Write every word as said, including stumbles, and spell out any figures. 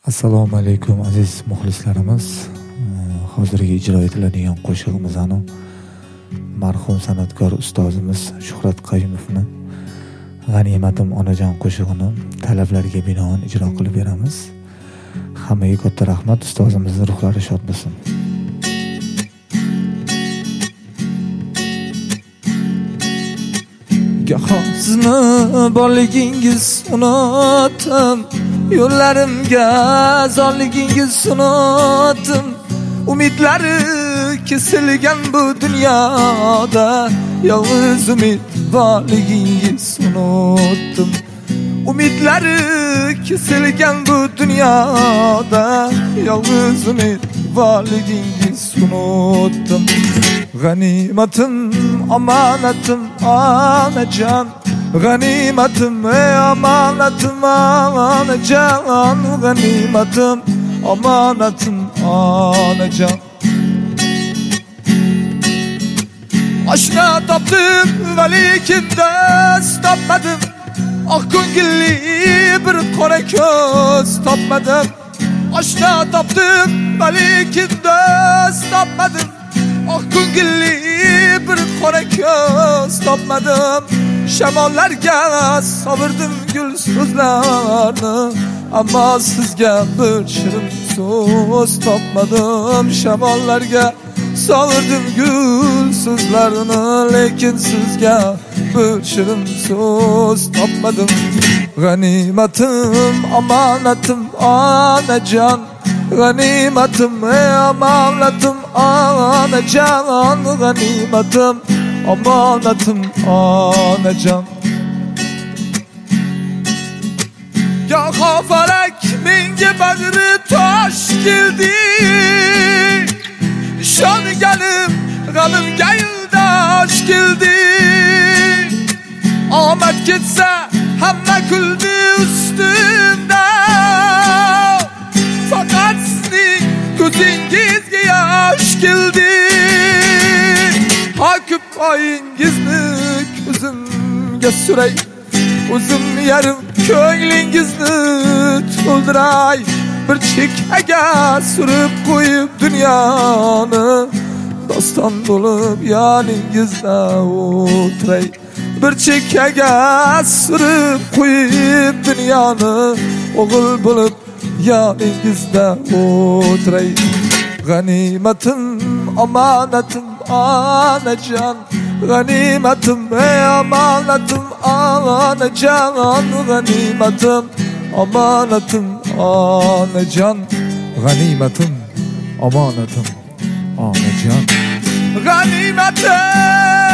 Assalomu alaykum aziz muxlislarimiz. Hozirgi ijro etiladigan qo'shig'imiz anu marhum san'atkor ustozimiz Shuhrat Qayumovning G'animatim onajon qo'shig'ini talablarga binoan ijro qilib beramiz. Hammaga katta rahmat, ustozimizning ruhlari shod bo'lsin. Goho sizni borligingiz unutdim, yo'llarimga zorligingiz unutdim. Umidlari kesilgan bu dunyoda yolg'iz umid borligingiz unutdim. Umidlari kesilgan bu dunyoda yolg'iz umid borligingiz unutdim. G'animatim omonatim onajon, g'animatim ey omonatim onajon, g'animatim omonatim onajon. Oshna topdim lekin do'st topmadim, oq ko'ngilli bir qora ko'z topmadim. Oshna topdim lekin do'st topmadim, oq ko'ngilli bir qora ko'z topmadim. Shamollarga sovirdim gul so'zlarni, ammo sizga bir shirin so'z topmadim. Shamollarga sovirdim gul so'zlarni, lekin sizga bir shirin so'z topmadim. G'animatim omonatim onajon, g'animatim ey omonatim onajon, g'animatim omonatim onajon. Goho falak menga bag'ri tosh keldi, ishonganim g'amimga yo'ldosh keldi. Omad ketsa hamma kuldi ustimda, faqat sizning ko'zingizga yosh keldi. Hakib oyingizni ko'zimga suray, o'zim yarim ko'nglingizni to'ldiray. Bir chekkaga surib qo'yib dunyoni, doston bo'lib yoningizda o'tiray. Bir chekkaga surib qo'yib dunyoni, o'g'il bo'lib yoningizda o'tiray. G'animatim omonatim onajon, g'animatim ey omonatim onajon, g'animatim omonatim onajon, g'animatim omonatim onajon. G'animatim